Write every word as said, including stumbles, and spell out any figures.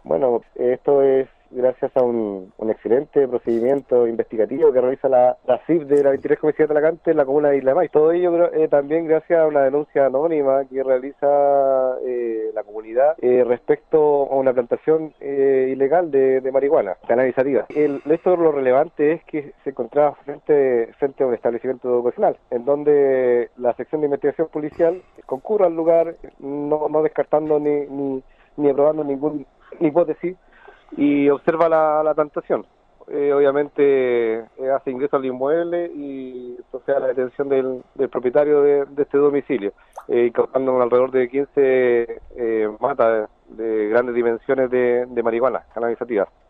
Bueno, esto es gracias a un, un excelente procedimiento investigativo que realiza la, la C I F de la veintitrés Comisaría de Talagante en la comuna de Isla May. Todo ello eh, también gracias a una denuncia anónima que realiza eh, la comunidad eh, respecto a una plantación eh, ilegal de, de marihuana cannabisativa. El, esto lo relevante es que se encontraba frente, frente a un establecimiento educacional, en donde la sección de investigación policial concurre al lugar, no, no descartando ni, ni, ni aprobando ningún hipótesis, y observa la, la plantación. Eh, obviamente eh, hace ingreso al inmueble y procede a la detención del, del propietario de, de este domicilio, eh, incautando alrededor de quince eh, matas de, de grandes dimensiones de, de marihuana cannabisativa.